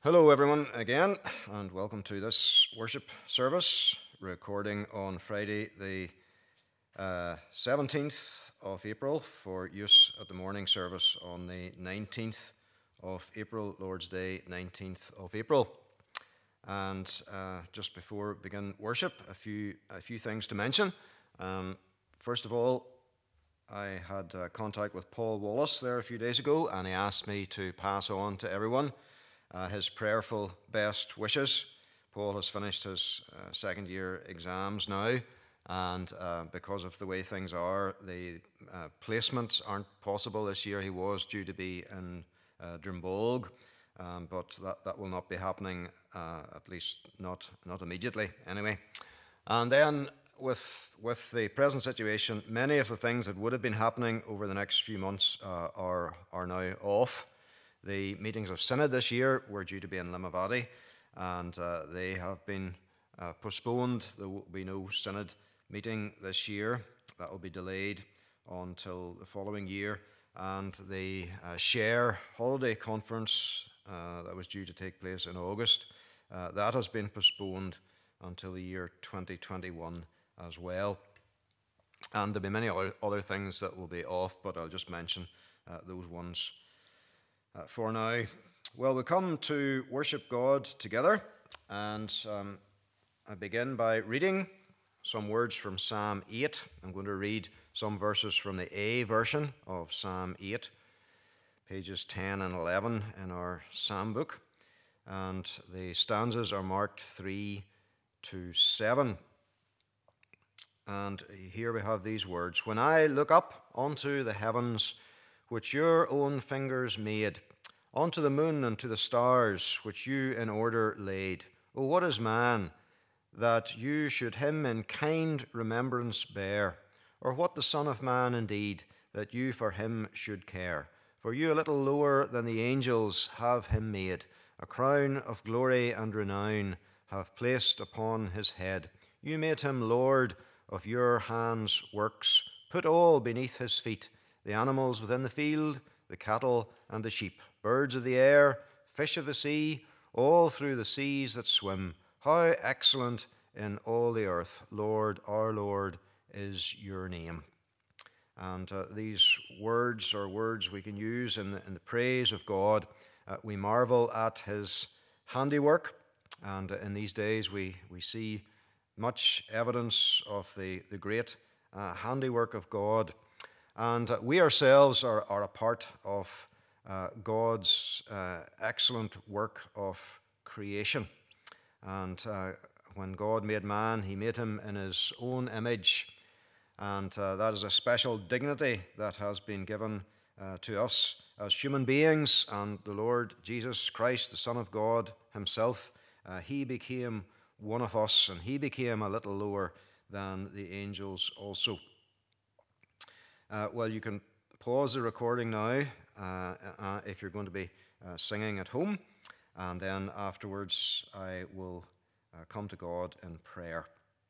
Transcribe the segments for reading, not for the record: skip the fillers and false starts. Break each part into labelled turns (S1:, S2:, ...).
S1: Hello, everyone, again, and welcome to this worship service, recording on Friday, the 17th of April, for use at the morning service on the 19th of April, Lord's Day, 19th of April. And just before we begin worship, a few things to mention. First of all, I had contact with Paul Wallace there a few days ago, and he asked me to pass on to everyone his prayerful best wishes. Paul has finished his second year exams now, and because of the way things are, the placements aren't possible this year. He was due to be in Drumbolg, but that will not be happening, at least not immediately anyway. And then with the present situation, many of the things that would have been happening over the next few months are now off. The meetings of Synod this year were due to be in Limavady, and they have been postponed. There will be no Synod meeting this year. That will be delayed until the following year. And the Share Holiday Conference that was due to take place in August, that has been postponed until the year 2021 as well. And there'll be many other things that will be off, but I'll just mention those ones for now. Well, we come to worship God together, and I begin by reading some words from Psalm 8. I'm going to read some verses from the A version of Psalm 8, pages 10 and 11 in our Psalm book, and the stanzas are marked 3 to 7. And here we have these words: "When I look up unto the heavens, which your own fingers made, unto the moon and to the stars, which you in order laid. O what is man, that you should him in kind remembrance bear? Or what the Son of Man indeed, that you for him should care? For you a little lower than the angels have him made, a crown of glory and renown have placed upon his head. You made him Lord of your hands' works, put all beneath his feet, the animals within the field, the cattle and the sheep, birds of the air, fish of the sea, all through the seas that swim. How excellent in all the earth, Lord, our Lord, is your name." And these words are words we can use in the praise of God. We marvel at his handiwork, and in these days we see much evidence of the great handiwork of God. And we ourselves are a part of God's excellent work of creation. And when God made man, he made him in his own image. And that is a special dignity that has been given to us as human beings. And the Lord Jesus Christ, the Son of God himself, he became one of us, and he became a little lower than the angels also. Well, you can pause the recording now if you're going to be singing at home, and then afterwards I will come to God in prayer.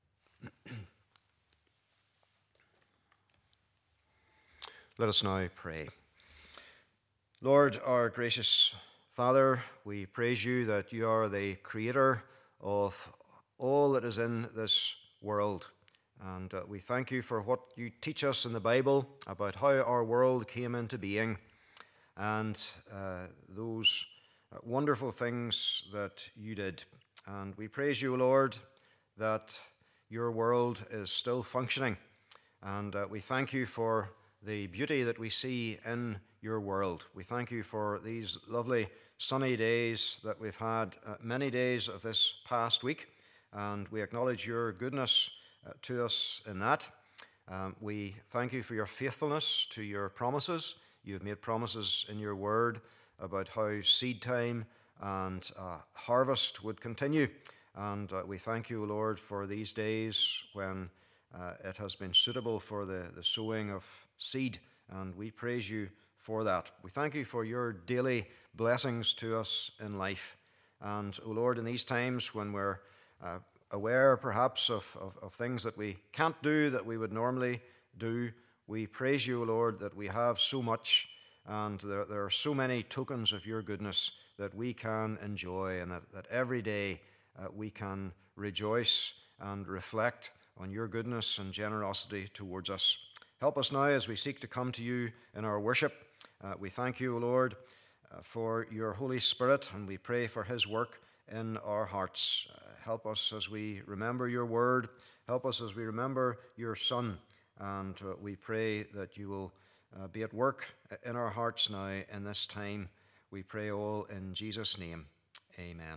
S1: Let us now pray. Lord, our gracious Father, we praise you that you are the creator of all that is in this world. And we thank you for what you teach us in the Bible about how our world came into being, and those wonderful things that you did. And we praise you, Lord, that your world is still functioning. And we thank you for the beauty that we see in your world. We thank you for these lovely sunny days that we've had, many days of this past week. And we acknowledge your goodness to us in that. We thank you for your faithfulness to your promises. You have made promises in your word about how seed time and harvest would continue. And we thank you, Lord, for these days when it has been suitable for the sowing of seed. And we praise you for that. We thank you for your daily blessings to us in life. And, O Lord, in these times when we're aware perhaps of things that we can't do that we would normally do, we praise you, Lord, that we have so much and there are so many tokens of your goodness that we can enjoy, and that every day we can rejoice and reflect on your goodness and generosity towards us. Help us now as we seek to come to you in our worship. We thank you, O Lord, for your Holy Spirit, and we pray for his work in our hearts. Help us as we remember your word. Help us as we remember your Son. And we pray that you will be at work in our hearts now in this time. We pray all in Jesus' name. Amen.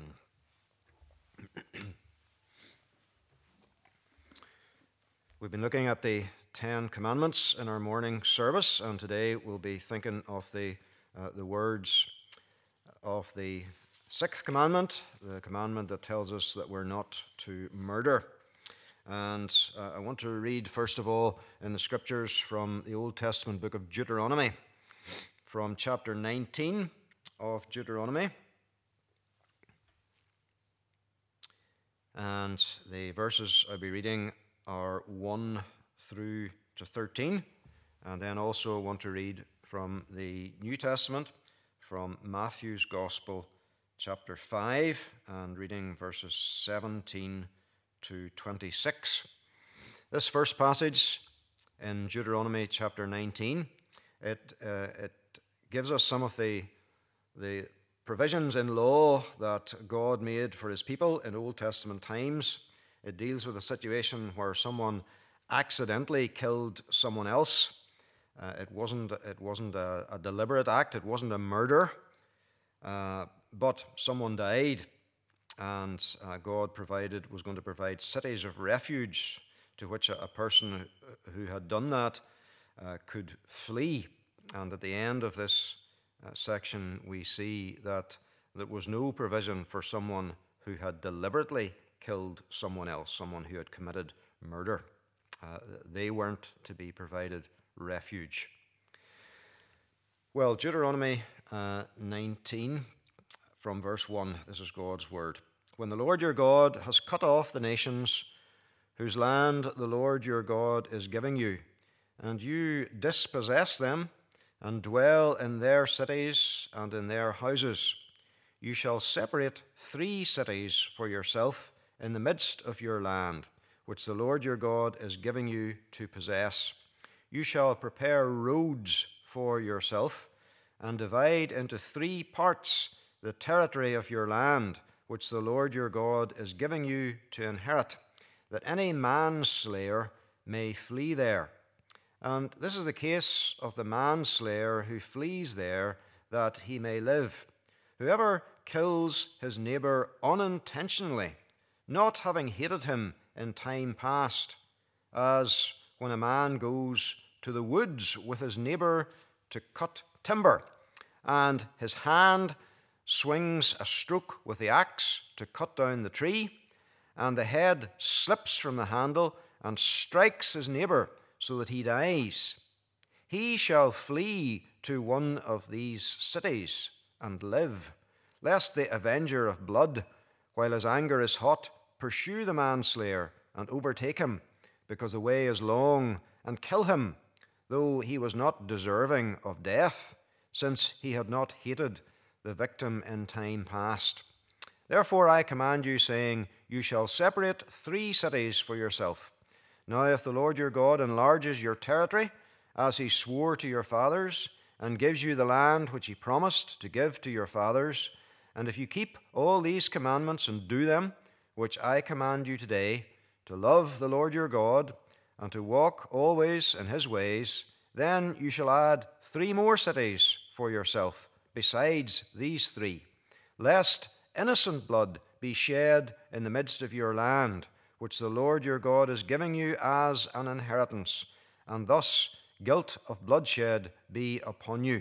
S1: We've been looking at the 10 Commandments in our morning service, and today we'll be thinking of the words of the 6th commandment, the commandment that tells us that we're not to murder. And I want to read, first of all, in the scriptures from the Old Testament book of Deuteronomy, from chapter 19 of Deuteronomy. And the verses I'll be reading are 1 through to 13. And then also want to read from the New Testament, from Matthew's Gospel, chapter 5, and reading verses 17 to 26. This first passage in Deuteronomy chapter 19, it gives us some of the provisions in law that God made for his people in Old Testament times. It deals with a situation where someone accidentally killed someone else. It wasn't a deliberate act. It wasn't a murder, but someone died, and God was going to provide cities of refuge to which a person who had done that could flee. And at the end of this section, we see that there was no provision for someone who had deliberately killed someone else, someone who had committed murder. They weren't to be provided refuge. Well, Deuteronomy 19, from verse 1, this is God's word. When the Lord your God has cut off the nations whose land the Lord your God is giving you, and you dispossess them and dwell in their cities and in their houses, you shall separate 3 cities for yourself in the midst of your land, which the Lord your God is giving you to possess. You shall prepare roads for yourself and divide into 3 parts the territory of your land, which the Lord your God is giving you to inherit, that any manslayer may flee there. And this is the case of the manslayer who flees there, that he may live. Whoever kills his neighbor unintentionally, not having hated him in time past, as when a man goes to the woods with his neighbor to cut timber, and his hand swings a stroke with the axe to cut down the tree, and the head slips from the handle and strikes his neighbor so that he dies. He shall flee to one of these cities and live, lest the avenger of blood, while his anger is hot, pursue the manslayer and overtake him, because the way is long, and kill him, though he was not deserving of death, since he had not hated the victim in time past. Therefore I command you, saying, you shall separate 3 cities for yourself. Now if the Lord your God enlarges your territory, as he swore to your fathers, and gives you the land which he promised to give to your fathers, and if you keep all these commandments and do them, which I command you today, to love the Lord your God, and to walk always in his ways, then you shall add 3 more cities for yourself, besides these 3, lest innocent blood be shed in the midst of your land, which the Lord your God is giving you as an inheritance, and thus guilt of bloodshed be upon you.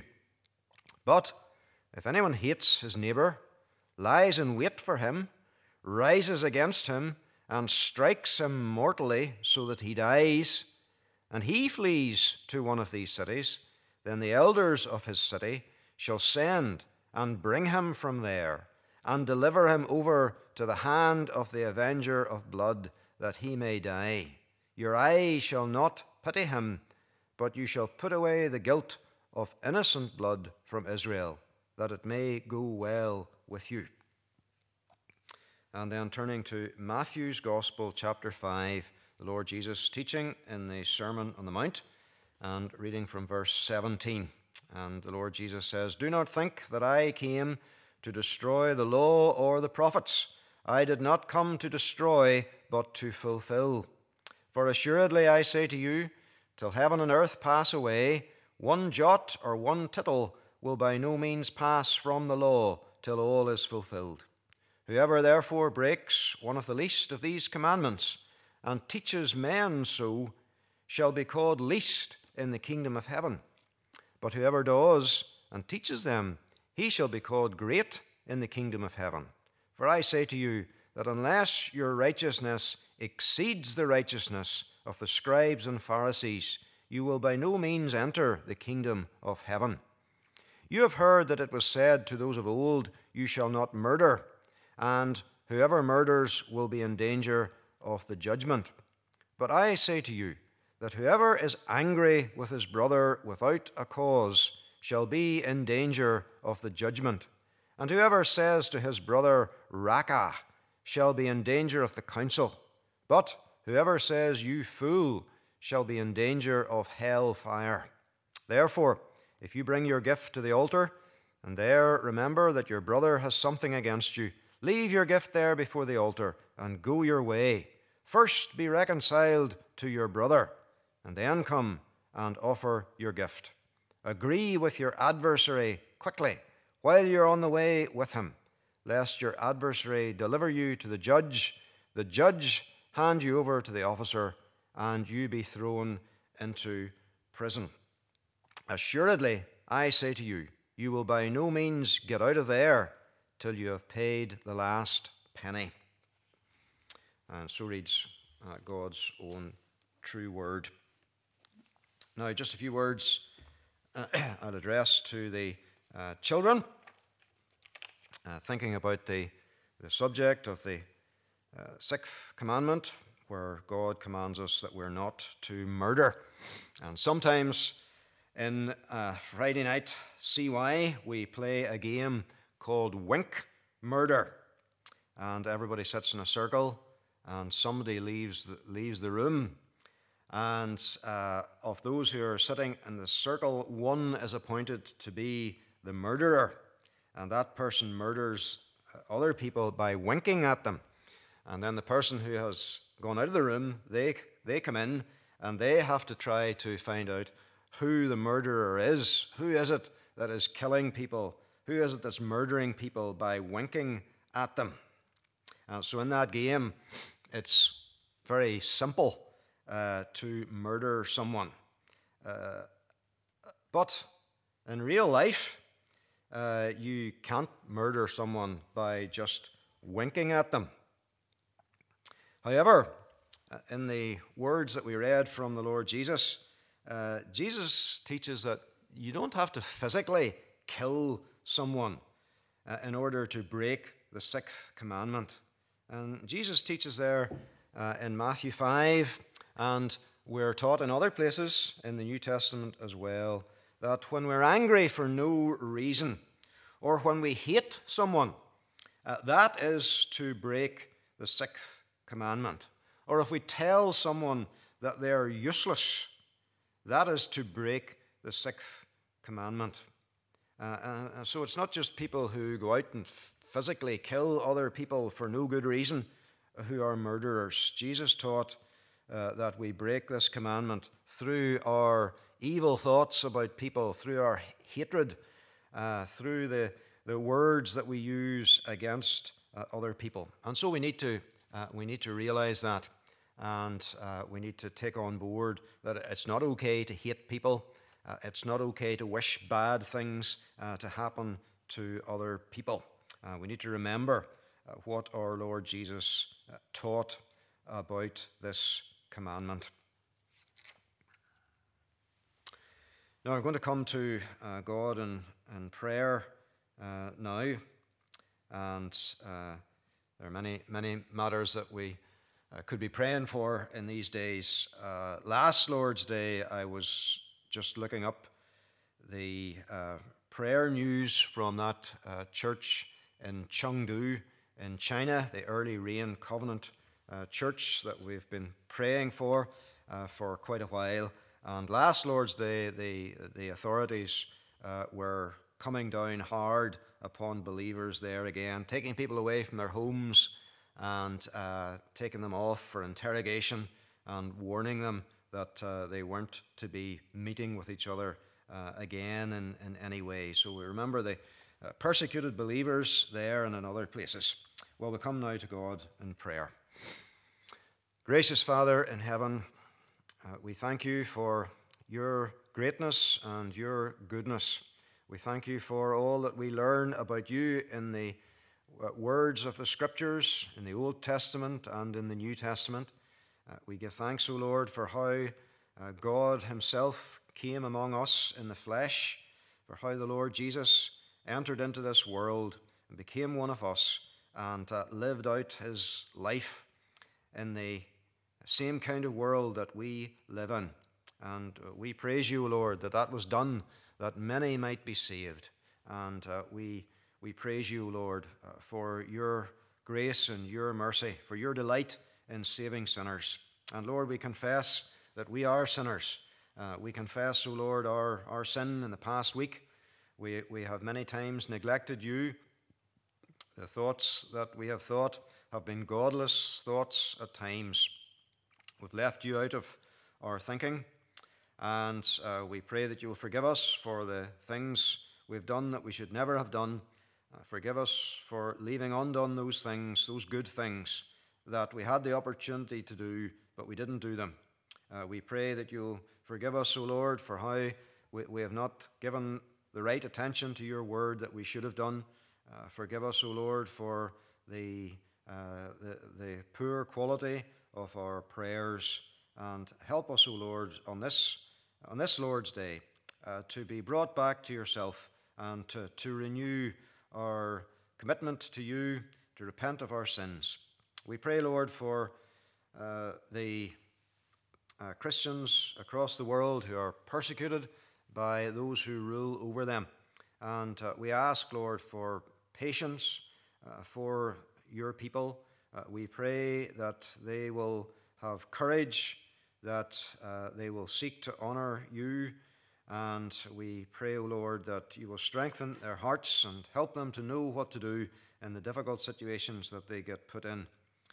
S1: But if anyone hates his neighbor, lies in wait for him, rises against him, and strikes him mortally so that he dies, and he flees to one of these cities, then the elders of his city shall send and bring him from there, and deliver him over to the hand of the avenger of blood, that he may die. Your eye shall not pity him, but you shall put away the guilt of innocent blood from Israel, that it may go well with you. And then turning to Matthew's Gospel, chapter 5, the Lord Jesus teaching in the Sermon on the Mount, and reading from verse 17. And the Lord Jesus says, "Do not think that I came to destroy the law or the prophets. I did not come to destroy, but to fulfill. For assuredly I say to you, till heaven and earth pass away, one jot or one tittle will by no means pass from the law till all is fulfilled. Whoever therefore breaks one of the least of these commandments and teaches men so shall be called least in the kingdom of heaven. But whoever does and teaches them, he shall be called great in the kingdom of heaven. For I say to you that unless your righteousness exceeds the righteousness of the scribes and Pharisees, you will by no means enter the kingdom of heaven. You have heard that it was said to those of old, you shall not murder, and whoever murders will be in danger of the judgment. But I say to you that whoever is angry with his brother without a cause shall be in danger of the judgment. And whoever says to his brother, Raca, shall be in danger of the council. But whoever says, you fool, shall be in danger of hell fire. Therefore, if you bring your gift to the altar, and there remember that your brother has something against you, leave your gift there before the altar, and go your way. First be reconciled to your brother, and then come and offer your gift. Agree with your adversary quickly, while you're on the way with him, lest your adversary deliver you to the judge hand you over to the officer, and you be thrown into prison. Assuredly, I say to you, you will by no means get out of there till you have paid the last penny." And so reads God's own true word. Now, just a few words I'll address to the children, thinking about the subject of the sixth commandment, where God commands us that we're not to murder. And sometimes in Friday night CY, we play a game called Wink Murder. And everybody sits in a circle, and somebody leaves the room. And of those who are sitting in the circle, one is appointed to be the murderer. And that person murders other people by winking at them. And then the person who has gone out of the room, they come in, and they have to try to find out who the murderer is. Who is it that is killing people? Who is it that's murdering people by winking at them? So in that game, it's very simple to murder someone. But in real life, you can't murder someone by just winking at them. However, in the words that we read from the Lord Jesus, Jesus teaches that you don't have to physically kill someone in order to break the sixth commandment. And Jesus teaches there in Matthew 5, and we're taught in other places in the New Testament as well, that when we're angry for no reason, or when we hate someone, that is to break the sixth commandment. Or if we tell someone that they're useless, that is to break the sixth commandment. So it's not just people who go out and physically kill other people for no good reason who are murderers. Jesus taught that we break this commandment through our evil thoughts about people, through our hatred, through the words that we use against other people. And so we need to realize that, and we need to take on board that it's not okay to hate people. It's not okay to wish bad things to happen to other people. We need to remember what our Lord Jesus taught about this commandment. Now I'm going to come to God in prayer now, and there are many matters that we could be praying for in these days. Last Lord's Day, I was just looking up the prayer news from that church in Chengdu in China, the Early Rain Covenant church that we've been praying for quite a while. And last Lord's Day, the authorities were coming down hard upon believers there again, taking people away from their homes and taking them off for interrogation and warning them that they weren't to be meeting with each other again in any way. So we remember the persecuted believers there and in other places. Well, we come now to God in prayer. Gracious Father in heaven, we thank you for your greatness and your goodness. We thank you for all that we learn about you in the words of the Scriptures, in the Old Testament and in the New Testament. We give thanks, O Lord, for how God himself came among us in the flesh, for how the Lord Jesus entered into this world and became one of us and lived out his life in the same kind of world that we live in. And we praise you, O Lord, that was done, that many might be saved. And we praise you, O Lord, for your grace and your mercy, for your delight in saving sinners. And Lord, we confess that we are sinners. We confess, O Lord, our sin in the past week. We have many times neglected you. The thoughts that we have thought have been godless thoughts at times. We've left you out of our thinking. And we pray that you will forgive us for the things we've done that we should never have done. Forgive us for leaving undone those things, those good things that we had the opportunity to do, but we didn't do them. We pray that you'll forgive us, O Lord, for how we have not given the right attention to your word that we should have done. Forgive us, O Lord, for the poor quality of our prayers. And help us, O Lord, on this Lord's Day to be brought back to yourself and to renew our commitment to you, to repent of our sins. We pray, Lord, for the Christians across the world who are persecuted by those who rule over them. And we ask, Lord, for patience for your people. We pray that they will have courage, that they will seek to honor you. And we pray, O Lord, that you will strengthen their hearts and help them to know what to do in the difficult situations that they get put in.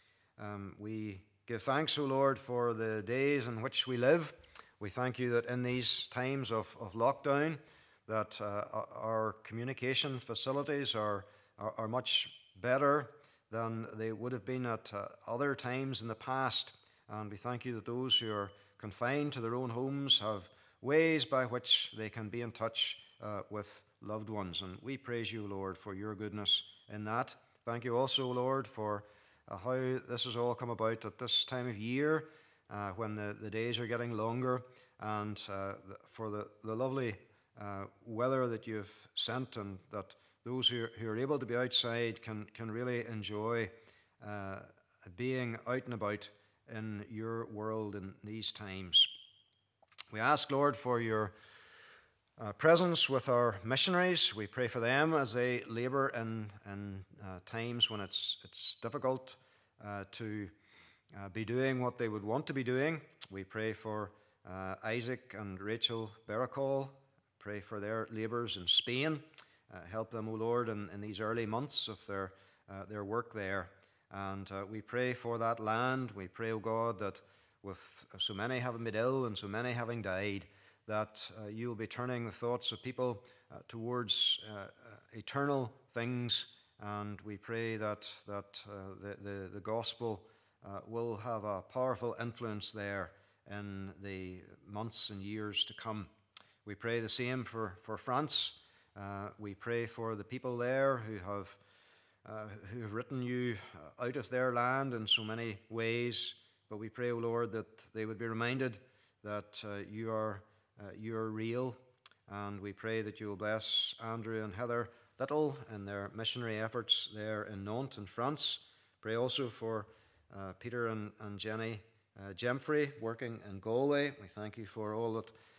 S1: We give thanks, O Lord, for the days in which we live. We thank you that in these times of lockdown, that our communication facilities are much better than they would have been at other times in the past. And we thank you that those who are confined to their own homes have ways by which they can be in touch with loved ones. And we praise you, Lord, for your goodness in that. Thank you also, Lord, for how this has all come about at this time of year when the days are getting longer, and for the lovely weather that you've sent, and that those who are able to be outside can really enjoy being out and about in your world in these times. We ask, Lord, for your presence with our missionaries. We pray for them as they labor in times when it's difficult to be doing what they would want to be doing. We pray for Isaac and Rachel Beracall. Pray for their labors in Spain. Help them, O Lord, in these early months of their work there. And we pray for that land. We pray, O God, that with so many having been ill and so many having died, that you will be turning the thoughts of people towards eternal things. And we pray that the gospel will have a powerful influence there in the months and years to come. We pray the same for France. We pray for the people there who have written you out of their land in so many ways. But we pray, O Lord, that they would be reminded that you are real. And we pray that you will bless Andrew and Heather Little in their missionary efforts there in Nantes in France. Pray also for Peter and Jenny Gemfrey working in Galway. We thank you for all that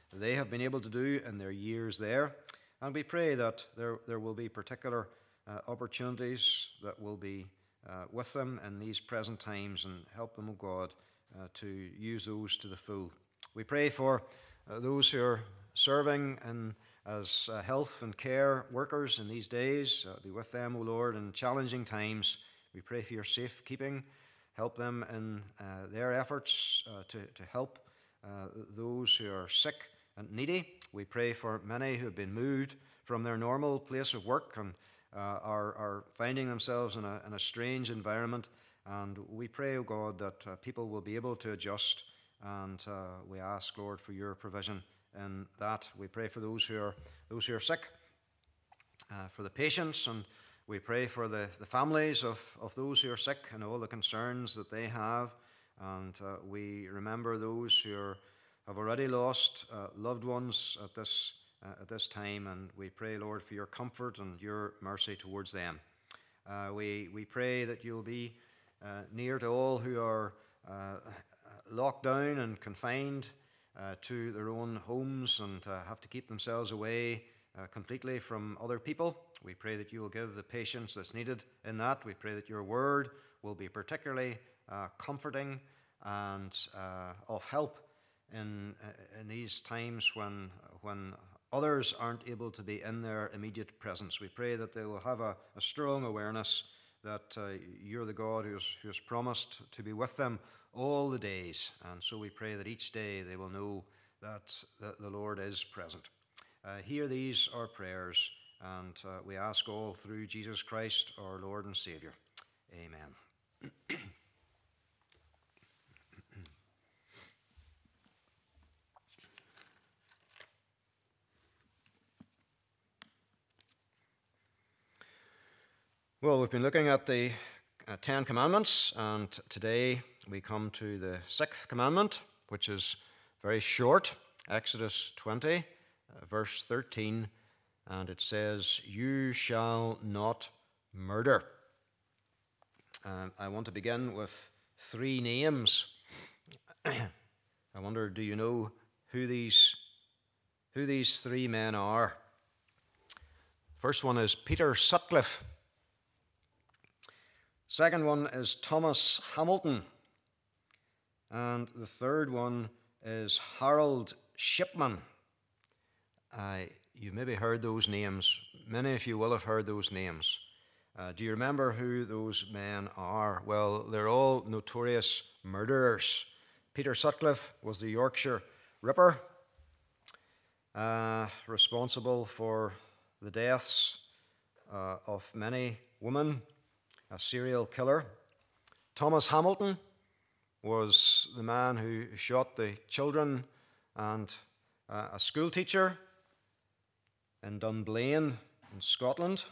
S1: they have been able to do in their years there. And we pray that there will be particular opportunities that will be with them in these present times, and help them, O God, to use those to the full. We pray for those who are serving as health and care workers in these days. Be with them, O Lord, in challenging times. We pray for your safekeeping. Help them in their efforts to help those who are sick and needy. We pray for many who have been moved from their normal place of work and are finding themselves in a strange environment. And we pray, O God, that people will be able to adjust. And we ask, Lord, for your provision in that. We pray for those who are sick, for the patients, and we pray for the families of those who are sick and all the concerns that they have. And we remember those who have already lost loved ones at this time, and we pray, Lord, for your comfort and your mercy towards them. We pray that you'll be near to all who are locked down and confined to their own homes and have to keep themselves away completely from other people. We pray that you will give the patience that's needed in that. We pray that your word will be particularly comforting and of help in these times when others aren't able to be in their immediate presence. We pray that they will have a strong awareness that you're the God who has promised to be with them all the days. And so we pray that each day they will know that the Lord is present. Hear these our prayers, and we ask all through Jesus Christ, our Lord and Savior. Amen. Well, we've been looking at the Ten Commandments, and today we come to the sixth commandment, which is very short, Exodus 20, verse 13, and it says, "You shall not murder." I want to begin with three names. I wonder, do you know who these three men are? First one is Peter Sutcliffe. Second one is Thomas Hamilton. And the third one is Harold Shipman. You've maybe heard those names. Many of you will have heard those names. Do you remember who those men are? Well, they're all notorious murderers. Peter Sutcliffe was the Yorkshire Ripper, responsible for the deaths of many women, a serial killer. Thomas Hamilton was the man who shot the children and a school teacher in Dunblane in Scotland.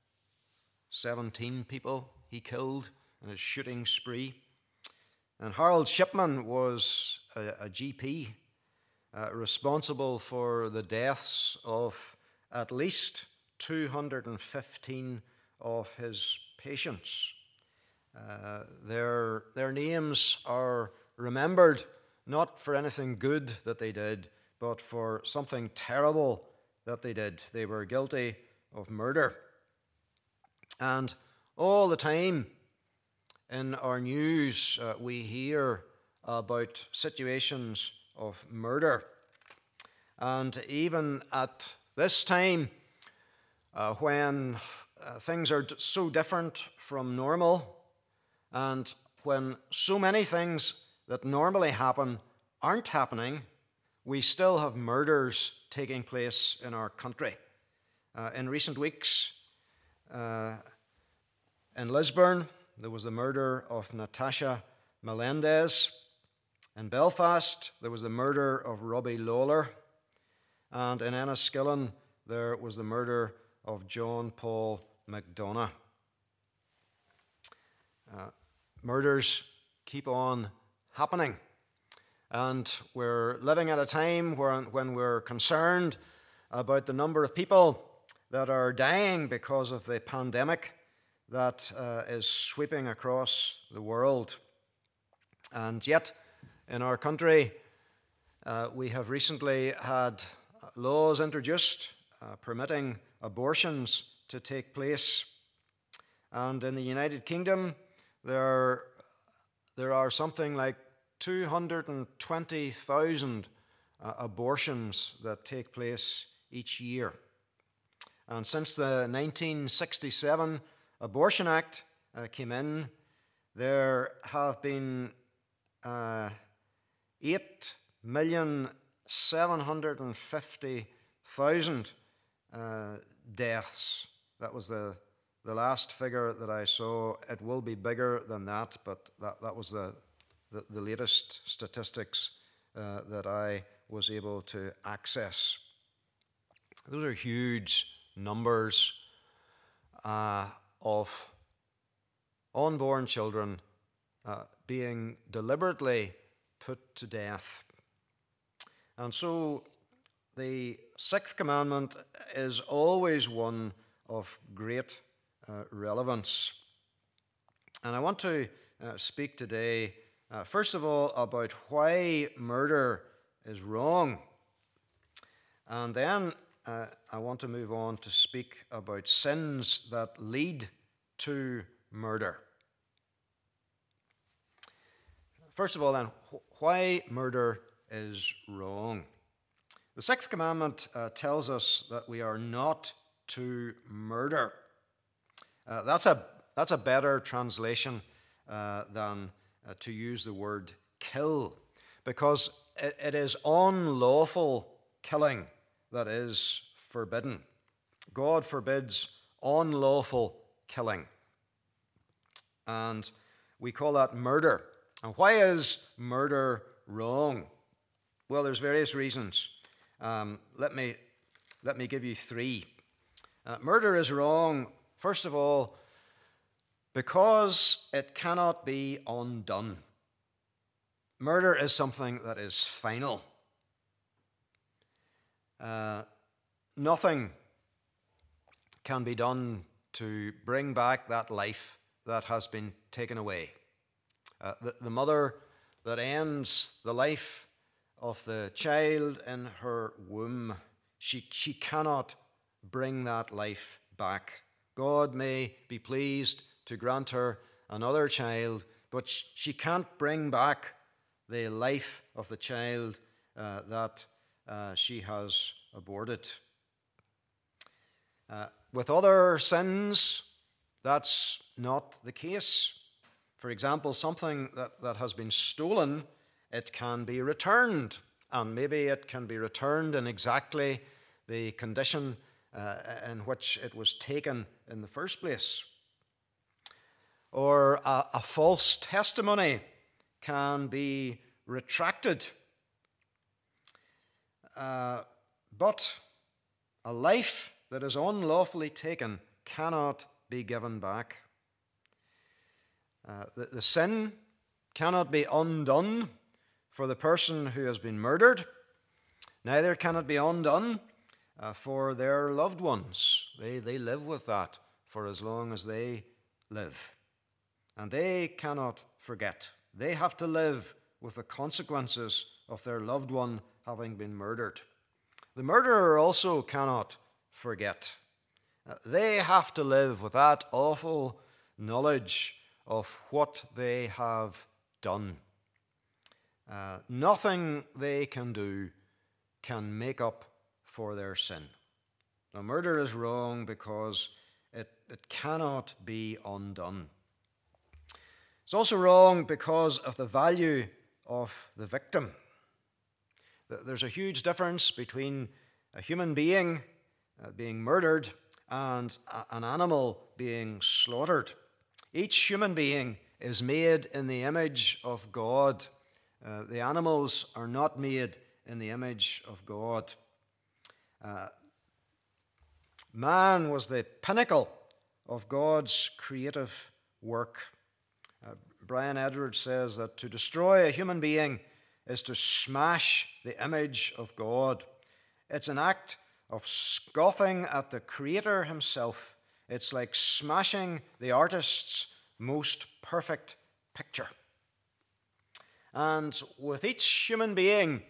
S1: 17 people he killed in his shooting spree. And Harold Shipman was a GP responsible for the deaths of at least 215 of his patients. Their names are remembered not for anything good that they did, but for something terrible that they did. They were guilty of murder. And all the time in our news, we hear about situations of murder. And even at this time, when things are so different from normal, and when so many things that normally happen aren't happening, we still have murders taking place in our country. In recent weeks, in Lisburn, there was the murder of Natasha Melendez. In Belfast, there was the murder of Robbie Lawler. And in Enniskillen, there was the murder of John Paul McDonough. Murders keep on happening. And we're living at a time when we're concerned about the number of people that are dying because of the pandemic that is sweeping across the world. And yet, in our country, We have recently had laws introduced permitting abortions to take place. And in the United Kingdom, there are something like 220,000 abortions that take place each year. And since the 1967 Abortion Act came in, there have been 8,750,000 deaths. That was the last figure that I saw. It will be bigger than that, but that was the latest statistics that I was able to access. Those are huge numbers of unborn children being deliberately put to death. And so the sixth commandment is always one of great relevance. And I want to speak today, first of all, about why murder is wrong. And then I want to move on to speak about sins that lead to murder. First of all, then, why murder is wrong. The sixth commandment tells us that we are not to murder. That's a better translation than to use the word kill, because it is unlawful killing that is forbidden. God forbids unlawful killing. And we call that murder. And why is murder wrong? Well, there's various reasons. Let me give you three. Murder is wrong, first of all, because it cannot be undone. Murder is something that is final. Nothing can be done to bring back that life that has been taken away. The mother that ends the life of the child in her womb, she cannot bring that life back. God may be pleased to grant her another child, but she can't bring back the life of the child that she has aborted. With other sins, that's not the case. For example, something that has been stolen, it can be returned, and maybe it can be returned in exactly the condition in which it was taken in the first place. Or a false testimony can be retracted. But a life that is unlawfully taken cannot be given back. The sin cannot be undone for the person who has been murdered. Neither can it be undone for their loved ones. They live with that for as long as they live. And they cannot forget. They have to live with the consequences of their loved one having been murdered. The murderer also cannot forget. They have to live with that awful knowledge of what they have done. Nothing they can do can make up for their sin. Now, murder is wrong because it cannot be undone. It's also wrong because of the value of the victim. There's a huge difference between a human being being murdered and an animal being slaughtered. Each human being is made in the image of God. The animals are not made in the image of God. Man was the pinnacle of God's creative work. Brian Edwards says that to destroy a human being is to smash the image of God. It's an act of scoffing at the Creator himself. It's like smashing the artist's most perfect picture. And with each human being,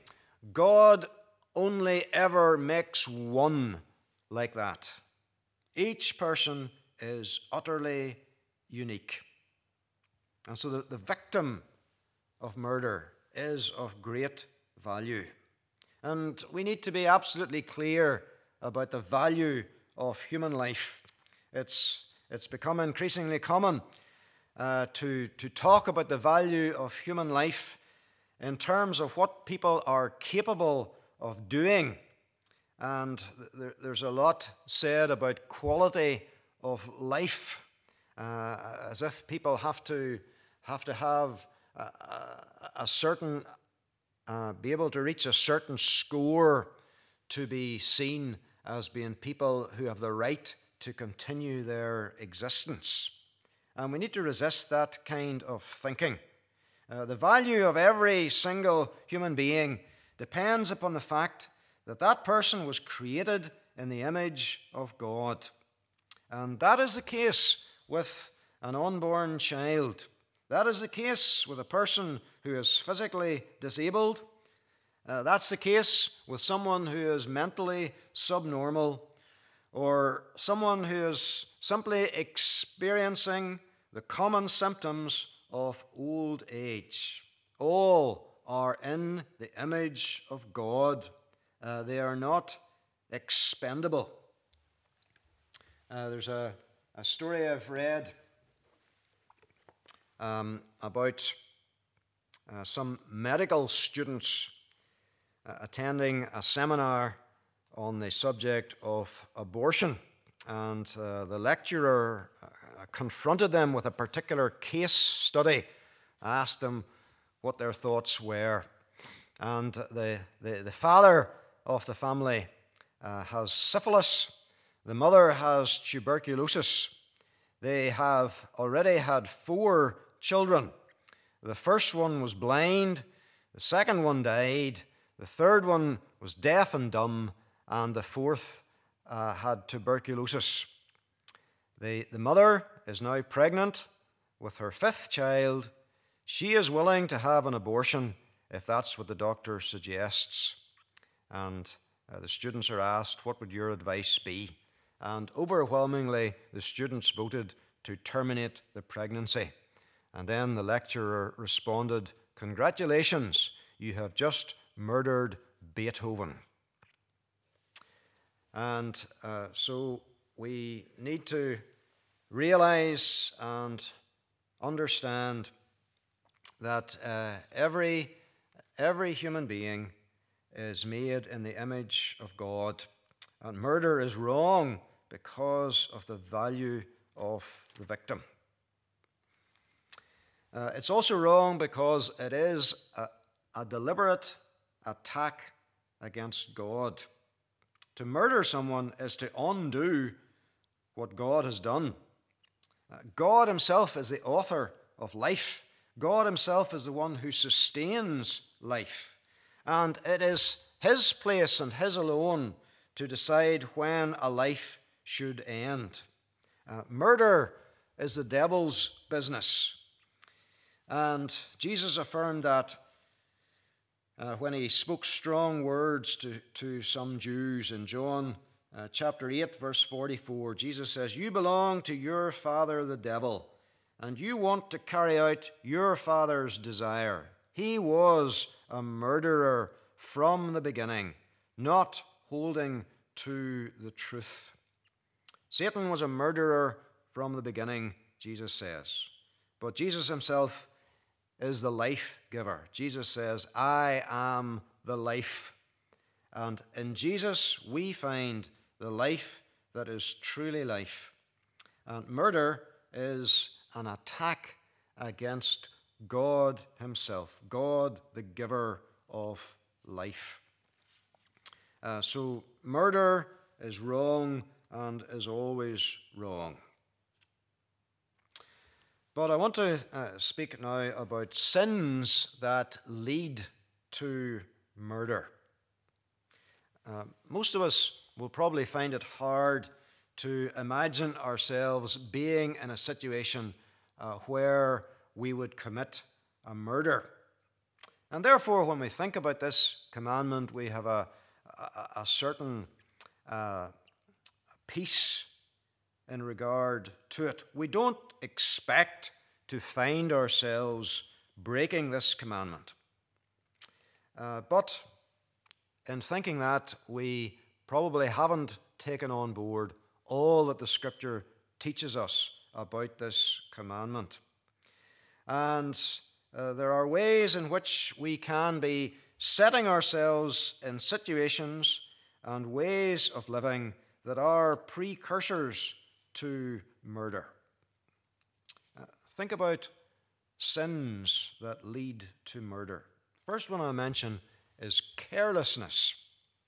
S1: God only ever makes one like that. Each person is utterly unique. And so the victim of murder is of great value. And we need to be absolutely clear about the value of human life. It's become increasingly common to talk about the value of human life in terms of what people are capable of doing. And there's a lot said about quality of life, as if people have to have a certain, be able to reach a certain score to be seen as being people who have the right to continue their existence. And we need to resist that kind of thinking. The value of every single human being depends upon the fact that that person was created in the image of God. And that is the case with an unborn child. That is the case with a person who is physically disabled. That's the case with someone who is mentally subnormal, or someone who is simply experiencing the common symptoms of old age. All are in the image of God. They are not expendable. There's a story I've read about some medical students attending a seminar on the subject of abortion. And the lecturer confronted them with a particular case study, asked them what their thoughts were. And the father of the family has syphilis. The mother has tuberculosis. They have already had 4 children. The first one was blind. The second one died. The third one was deaf and dumb. And the fourth had tuberculosis. The mother is now pregnant with her 5th child. She is willing to have an abortion if that's what the doctor suggests. And the students are asked, what would your advice be? And overwhelmingly, the students voted to terminate the pregnancy. And then the lecturer responded, congratulations, you have just murdered Beethoven. And so we need to realize and understand that every human being is made in the image of God. And murder is wrong because of the value of the victim. It's also wrong because it is a deliberate attack against God. To murder someone is to undo what God has done. God himself is the author of life. God himself is the one who sustains life. And it is his place and his alone to decide when a life should end. Murder is the devil's business. And Jesus affirmed that when he spoke strong words to some Jews in John chapter 8, verse 44. Jesus says, you belong to your father the devil, and you want to carry out your father's desire. He was a murderer from the beginning, not holding to the truth. Satan was a murderer from the beginning, Jesus says. But Jesus himself is the life giver. Jesus says, I am the life. And in Jesus we find the life that is truly life. And murder is an attack against God himself, God the giver of life. So murder is wrong and is always wrong. But I want to speak now about sins that lead to murder. Most of us will probably find it hard to imagine ourselves being in a situation where we would commit a murder. And therefore, when we think about this commandment, we have a certain peace in regard to it. We don't expect to find ourselves breaking this commandment. But in thinking that, we probably haven't taken on board all that the Scripture teaches us about this commandment. And there are ways in which we can be setting ourselves in situations and ways of living that are precursors to murder. Think about sins that lead to murder. First one I mention is carelessness.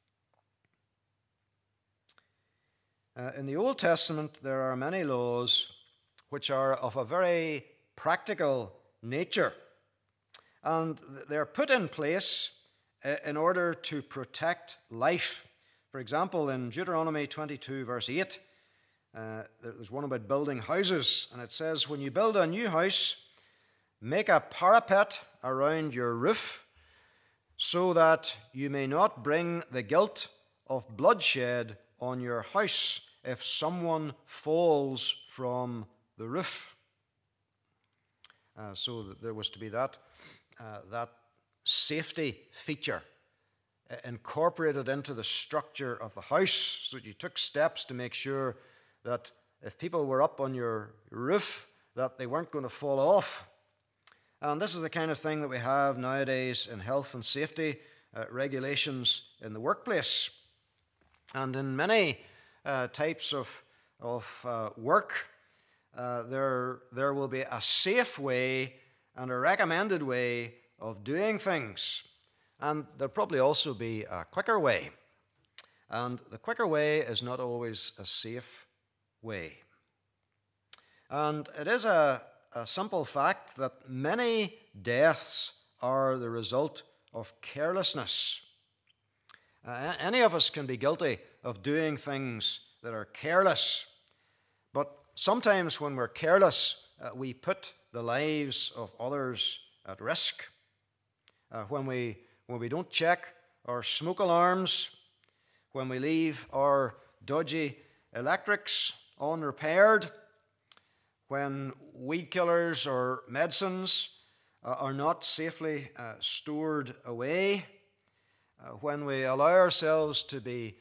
S1: In the Old Testament, there are many laws which are of a very practical nature, and they're put in place in order to protect life. For example, in Deuteronomy 22, verse 8, there's one about building houses, and it says, when you build a new house, make a parapet around your roof, so that you may not bring the guilt of bloodshed on your house if someone falls from the roof. So there was to be that safety feature incorporated into the structure of the house, so that you took steps to make sure that if people were up on your roof, that they weren't going to fall off. And this is the kind of thing that we have nowadays in health and safety regulations in the workplace. And in many types of work, there will be a safe way and a recommended way of doing things. And there'll probably also be a quicker way. And the quicker way is not always a safe way. And it is a simple fact that many deaths are the result of carelessness. Any of us can be guilty of doing things that are careless, but sometimes when we're careless, we put the lives of others at risk. When we don't check our smoke alarms, when we leave our dodgy electrics unrepaired, when weed killers or medicines are not safely stored away, when we allow ourselves to be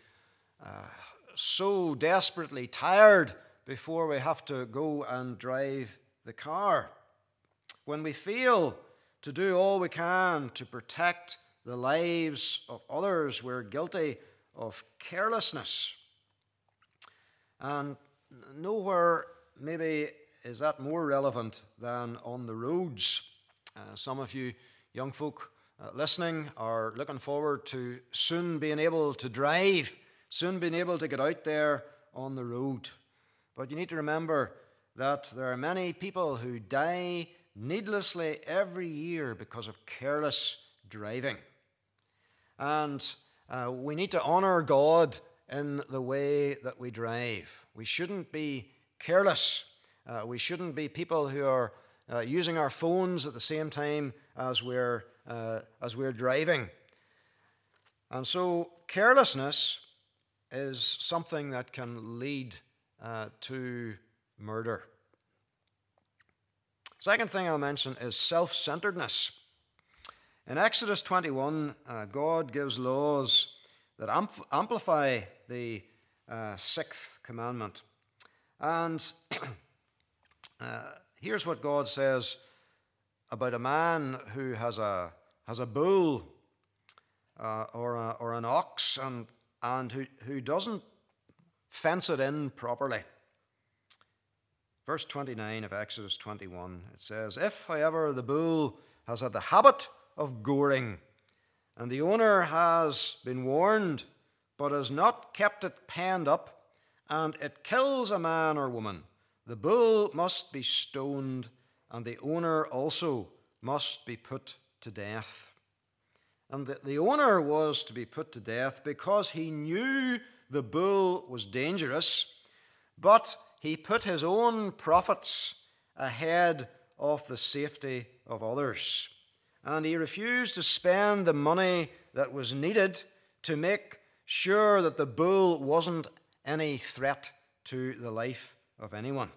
S1: so desperately tired before we have to go and drive the car, when we fail to do all we can to protect the lives of others, we're guilty of carelessness. And nowhere maybe is that more relevant than on the roads. Some of you young folk listening are looking forward to soon being able to drive, soon being able to get out there on the road. But you need to remember that there are many people who die needlessly every year because of careless driving. And we need to honor God in the way that we drive. We shouldn't be careless. We shouldn't be people who are using our phones at the same time as we're driving. And so carelessness is something that can lead to murder. Second thing I'll mention is self-centeredness. In Exodus 21, God gives laws that amplify the sixth commandment. And here's what God says about a man who has a bull or an ox and who doesn't fence it in properly. Verse 29 of Exodus 21, it says, if, however, the bull has had the habit of goring, and the owner has been warned, but has not kept it penned up, and it kills a man or woman, the bull must be stoned, and the owner also must be put to death. And the owner was to be put to death because he knew the bull was dangerous, but he put his own profits ahead of the safety of others. and he refused to spend the money that was needed to make sure that the bull wasn't any threat to the life of anyone.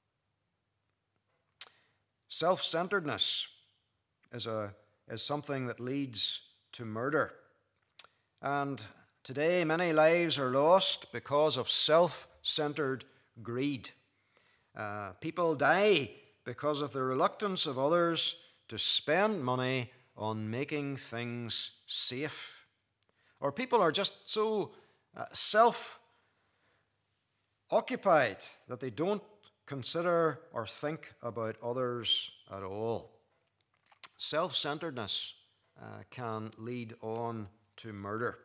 S1: Self-centeredness is something that leads to murder. And today many lives are lost because of self-centered greed. People die because of the reluctance of others to spend money on making things safe. Or people are just so self-occupied that they don't consider or think about others at all. Self-centeredness can lead on to murder.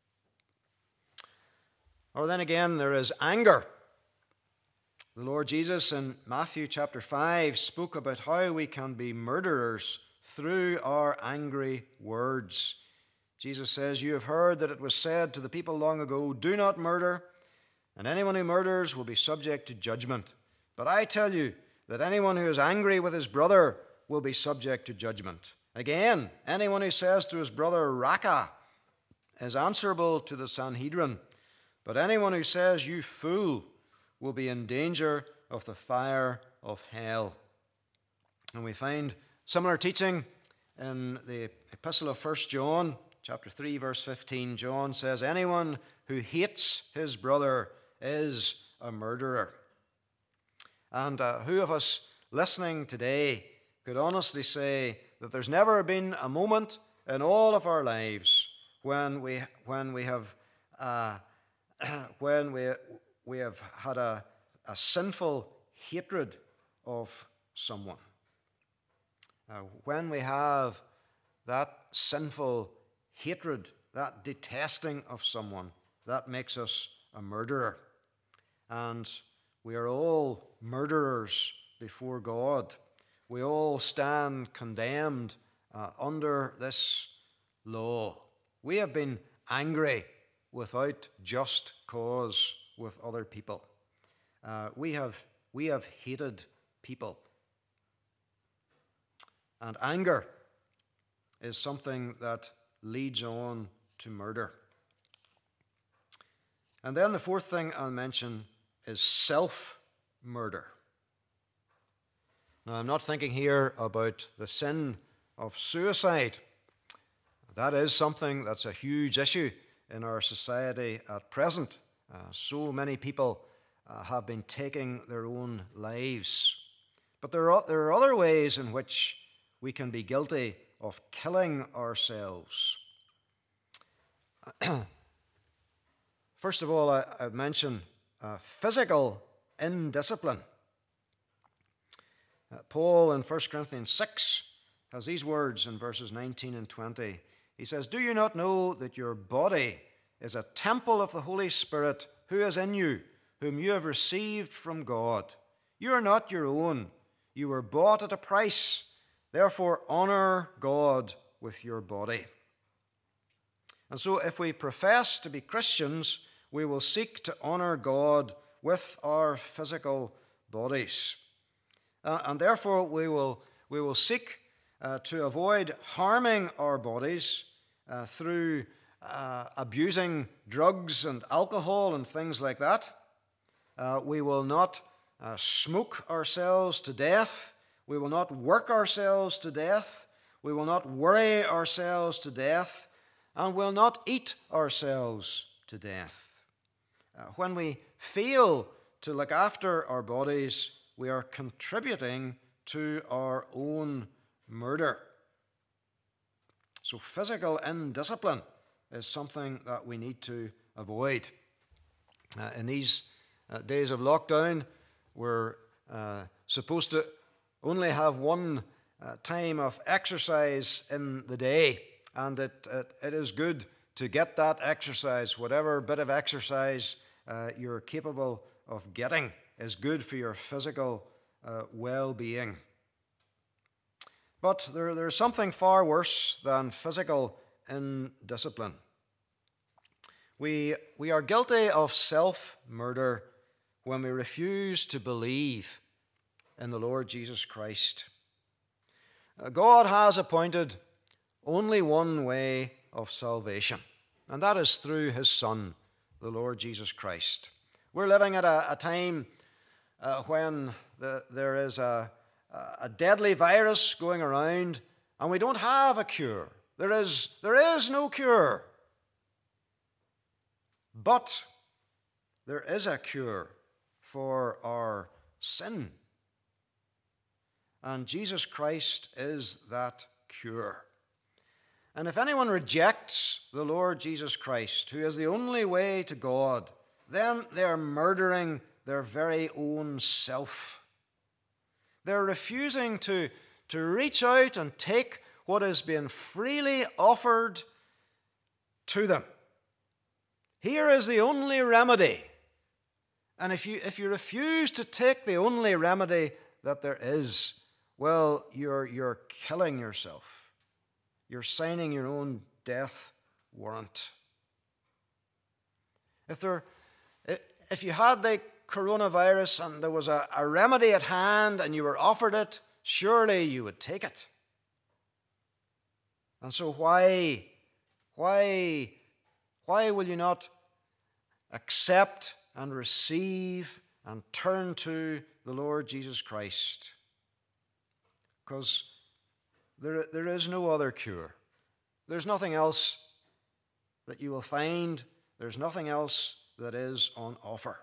S1: Or then again, there is anger. The Lord Jesus in Matthew chapter 5 spoke about how we can be murderers through our angry words. Jesus says, "You have heard that it was said to the people long ago, 'Do not murder, and anyone who murders will be subject to judgment.' But I tell you that anyone who is angry with his brother will be subject to judgment. Again, anyone who says to his brother, 'Raca,' is answerable to the Sanhedrin. But anyone who says, 'You fool,' will be in danger of the fire of hell." And we find similar teaching in the epistle of 1 John, chapter 3, verse 15. John says, "Anyone who hates his brother is a murderer." And who of us listening today could honestly say that there's never been a moment in all of our lives when we have had a sinful hatred of someone? When we have that sinful hatred, that detesting of someone, that makes us a murderer. And we are all murderers before God. We all stand condemned under this law. We have been angry without just cause with other people. We have hated people. And anger is something that leads on to murder. And then the fourth thing I'll mention is self-murder. Now, I'm not thinking here about the sin of suicide. That is something that's a huge issue in our society at present. So many people have been taking their own lives. But there are other ways in which we can be guilty of killing ourselves. First of all, I mention physical indiscipline. Paul in 1 Corinthians 6 has these words in verses 19 and 20. He says, "Do you not know that your body is a temple of the Holy Spirit who is in you, whom you have received from God? You are not your own. You were bought at a price. Therefore, honor God with your body." And so if we profess to be Christians, we will seek to honor God with our physical bodies. And therefore, we will seek to avoid harming our bodies through abusing drugs and alcohol and things like that. We will not smoke ourselves to death. We will not work ourselves to death. We will not worry ourselves to death. And will not eat ourselves to death. When we fail to look after our bodies, we are contributing to our own murder. So physical indiscipline is something that we need to avoid. In these days of lockdown, we're supposed to only have one time of exercise in the day, and it is good to get that exercise. Whatever bit of exercise you're capable of getting is good for your physical well-being. But there's something far worse than physical indiscipline. We are guilty of self-murder when we refuse to believe in the Lord Jesus Christ. God has appointed only one way of salvation, and that is through his Son, the Lord Jesus Christ. We're living at a time when there is a deadly virus going around, and we don't have a cure. There is no cure. But there is a cure for our sin. And Jesus Christ is that cure. And if anyone rejects the Lord Jesus Christ, who is the only way to God, then they are murdering their very own self. They're refusing to reach out and take what has been freely offered to them. Here is the only remedy. And if you refuse to take the only remedy that there is, well, you're killing yourself. You're signing your own death warrant. If you had the coronavirus and there was a remedy at hand and you were offered it, surely you would take it. And so why will you not accept and receive and turn to the Lord Jesus Christ? Because there is no other cure. There's nothing else that you will find. There's nothing else that is on offer.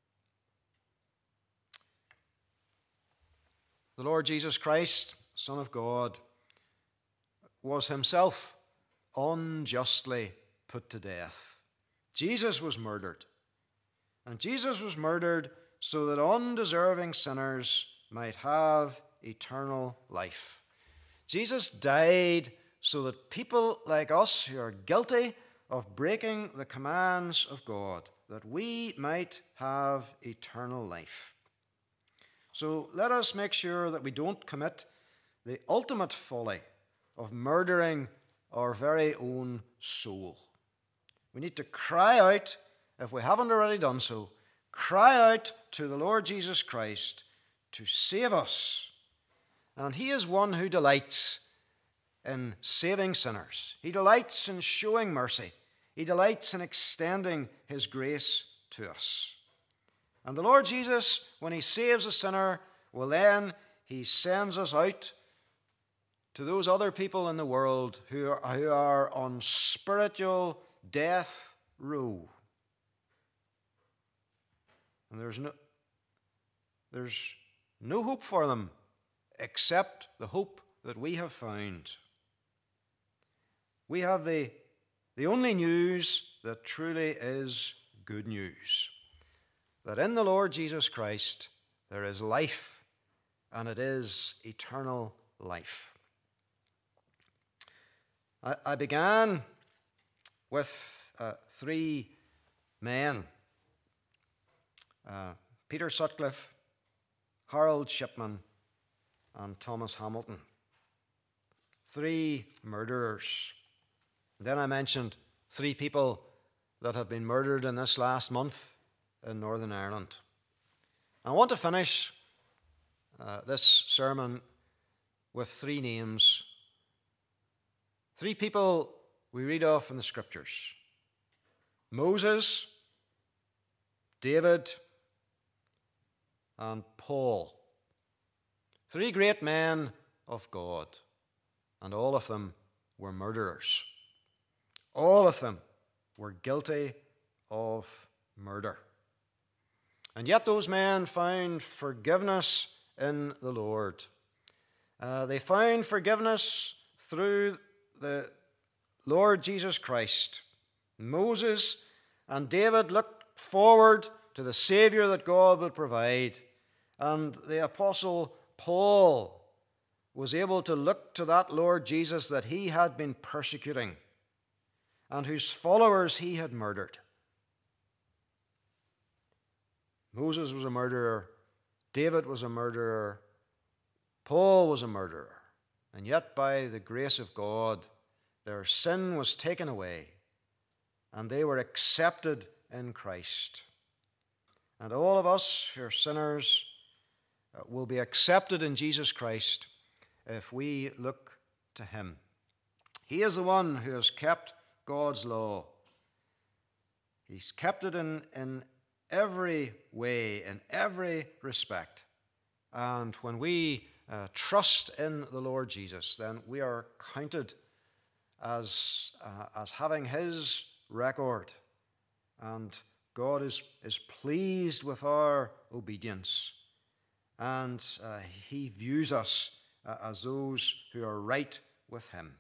S1: The Lord Jesus Christ, Son of God, was himself unjustly put to death. Jesus was murdered. And Jesus was murdered so that undeserving sinners might have eternal life. Jesus died so that people like us who are guilty of breaking the commands of God, that we might have eternal life. So let us make sure that we don't commit the ultimate folly of murdering our very own soul. We need to cry out, if we haven't already done so, cry out to the Lord Jesus Christ to save us. And he is one who delights in saving sinners. He delights in showing mercy. He delights in extending his grace to us. And the Lord Jesus, when he saves a sinner, well then he sends us out to those other people in the world who are on spiritual death row. And there's no hope for them except the hope that we have found. We have the only news that truly is good news. That in the Lord Jesus Christ there is life, and it is eternal life. I began with three men, Peter Sutcliffe, Harold Shipman, and Thomas Hamilton. Three murderers. Then I mentioned three people that have been murdered in this last month in Northern Ireland. I want to finish this sermon with three names. Three people we read of in the Scriptures: Moses, David, and Paul. Three great men of God, and all of them were murderers. All of them were guilty of murder. And yet those men found forgiveness in the Lord. They found forgiveness through the Lord Jesus Christ. Moses and David looked forward to the Savior that God would provide. And the Apostle Paul was able to look to that Lord Jesus that he had been persecuting and whose followers he had murdered. Moses was a murderer. David was a murderer. Paul was a murderer. And yet, by the grace of God, their sin was taken away, and they were accepted in Christ. And all of us who are sinners will be accepted in Jesus Christ if we look to him. He is the one who has kept God's law. He's kept it in every way, in every respect. And when we trust in the Lord Jesus, then we are counted as having his record. And God is pleased with our obedience. And he views us as those who are right with him.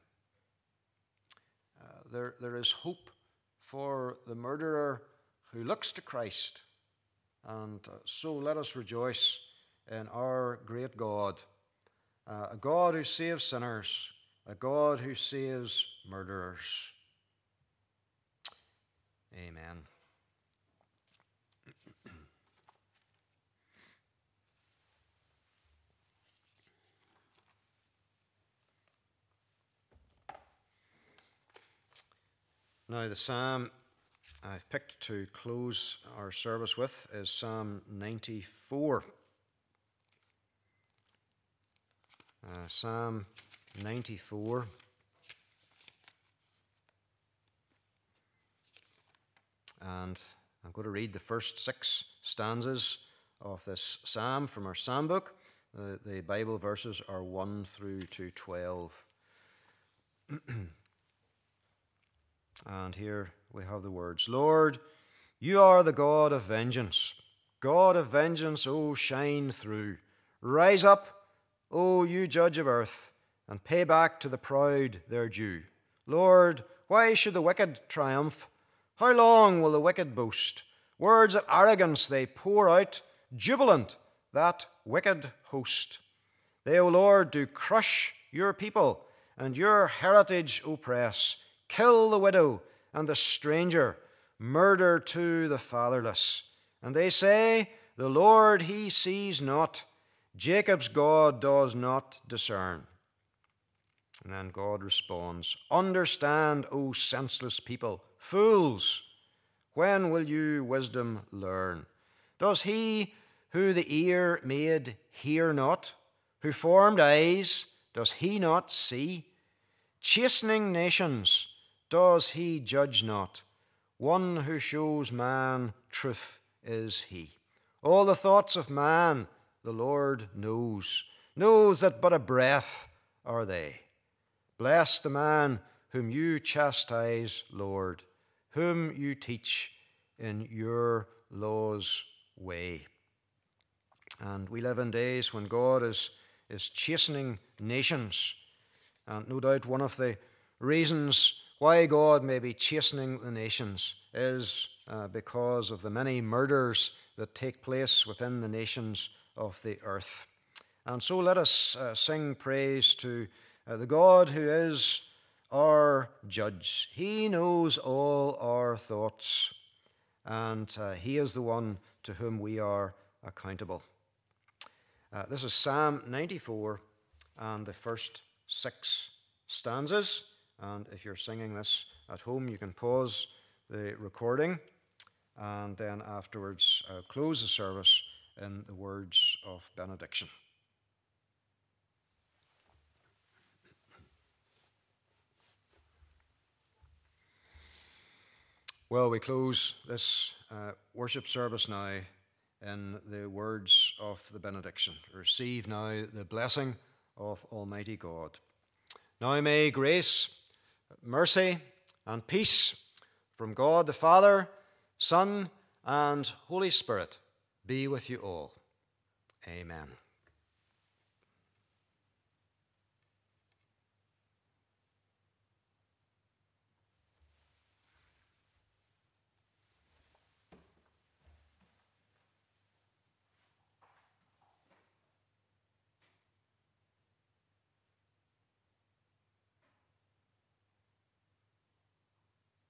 S1: There is hope for the murderer who looks to Christ. And so let us rejoice in our great God, a God who saves sinners, a God who saves murderers. Amen. Now, the psalm I've picked to close our service with is Psalm 94. Psalm 94. And I'm going to read the first 6 stanzas of this psalm from our psalm book. The Bible verses are 1 through to 12. And here we have the words, Lord, you are the God of vengeance. God of vengeance, O shine through. Rise up, O you judge of earth, and pay back to the proud their due. Lord, why should the wicked triumph? How long will the wicked boast? Words of arrogance they pour out, jubilant, that wicked host. They, O Lord, do crush your people, and your heritage oppress. Kill the widow and the stranger, murder too the fatherless. And they say, the Lord he sees not, Jacob's God does not discern. And then God responds, understand, O senseless people, fools, when will you wisdom learn? Does he who the ear made hear not? Who formed eyes, does he not see? Chastening nations, does he judge not? One who shows man truth is he. All the thoughts of man the Lord knows that but a breath are they. Bless the man whom you chastise, Lord, whom you teach in your law's way. And we live in days when God is chastening nations. And no doubt one of the reasons why God may be chastening the nations is because of the many murders that take place within the nations of the earth. And so let us sing praise to the God who is our judge. He knows all our thoughts, and he is the one to whom we are accountable. This is Psalm 94 and the first 6 stanzas. And if you're singing this at home, you can pause the recording, and then afterwards close the service in the words of benediction. Well, we close this worship service now in the words of the benediction. Receive now the blessing of Almighty God. Now may grace, mercy, and peace from God the Father, Son, and Holy Spirit be with you all. Amen.